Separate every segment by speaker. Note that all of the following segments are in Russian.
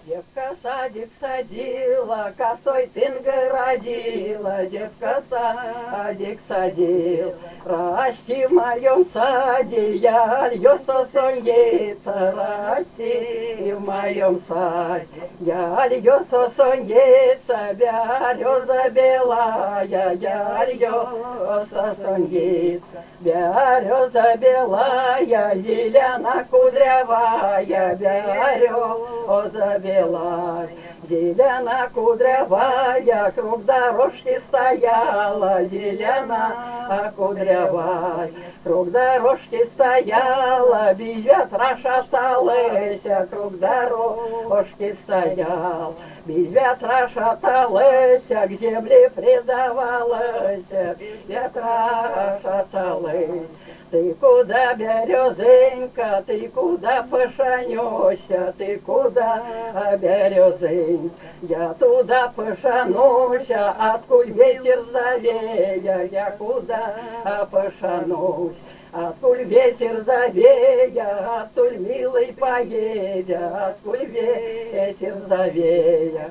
Speaker 1: Девка садик садила, косой тын городила, девка садик садила. Расти в моем саде, я лью сосоньица, расти в моем саде, я лью сосоньица, береза белая, я лью сосоньица, береза белая, зелена кудрявая, береза белая, зелена кудрявая, круг дорожки стояла, зелена кудрявая, круг дорожки стояла, без ветра шаталась, круг дорожки стоял, без ветра шаталась, к земле предавалась, без ветра шаталась. Ты куда, березенька, ты куда пошанешься, ты куда, березенька? Я туда пошануся, откуль ветер завея, я куда пошанусь? Откуль ветер завея, откуль милый поедя, откуль ветер завея.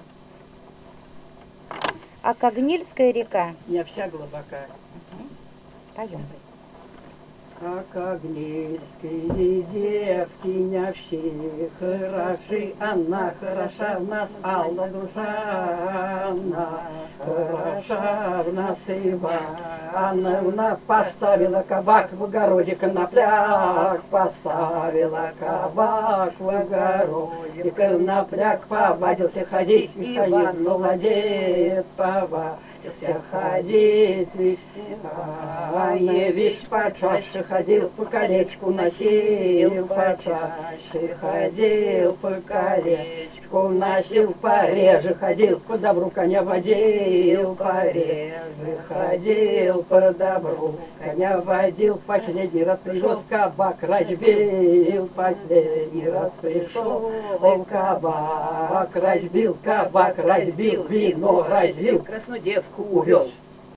Speaker 2: А Когнильская река?
Speaker 1: Не вся глубока.
Speaker 2: Поем.
Speaker 1: А Когнильские девки не все хороши, она хороша в нас, Алла Душана, хороша в нас Ивановна, поставила кабак в огородик на пляг, поставила кабак в огородик на пляг, повадился ходить, Иван молодец, повадился ходить, Иванович почаще ходил, по колечку носил, почаще ходил, по колечку носил, пореже ходил, по добру коня водил, пореже ходил, по добру коня водил, последний раз пришел, кабак разбил, последний раз пришел, кабак разбил, вино разлил, красную девку увез.